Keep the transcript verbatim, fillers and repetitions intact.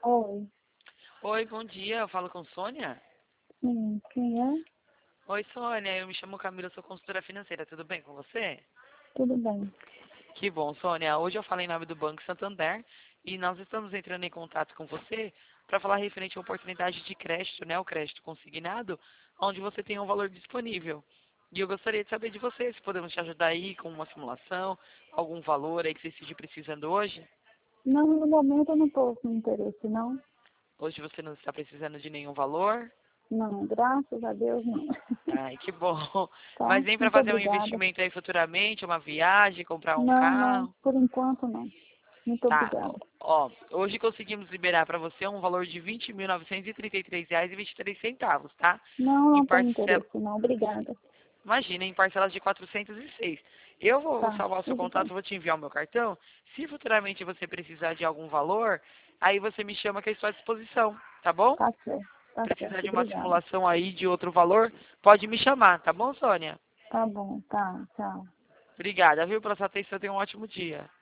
Oi, Oi, bom dia. Eu falo com Sônia? sim, quem é? Oi, Sônia. Eu me chamo Camila, eu sou consultora financeira. Tudo bem com você? Tudo bem. Que bom, Sônia. Hoje eu falo em nome do Banco Santander e nós estamos entrando em contato com você para falar referente à oportunidade de crédito, né? O crédito consignado, onde você tem um valor disponível. E eu gostaria de saber de você se podemos te ajudar aí com uma simulação, algum valor aí que você esteja precisando hoje. Não, no momento eu não estou com interesse, não. Hoje você não está precisando de nenhum valor. Não, graças a Deus, não. Ai, que bom. Tá? Mas nem para Muito fazer um obrigada. investimento aí futuramente, uma viagem, comprar um Não, não, carro. por enquanto não. Muito Tá. obrigada. Ó, hoje conseguimos liberar para você um valor de vinte mil novecentos e trinta e três reais e vinte e três centavos, tá? Não, Em não tenho parcela, interesse, não. Obrigada. imagina, em parcelas de quatrocentos e seis. Eu vou Tá, salvar o seu tudo contato, bem. vou te enviar o meu cartão. Se futuramente você precisar de algum valor, aí você me chama que eu estou à disposição, tá bom? Tá certo, tá Precisar certo. de uma Obrigada. simulação aí de outro valor, pode me chamar, tá bom, Sônia? Tá bom, tá, tchau. Obrigada, viu, pela sua atenção. Tenha um ótimo dia.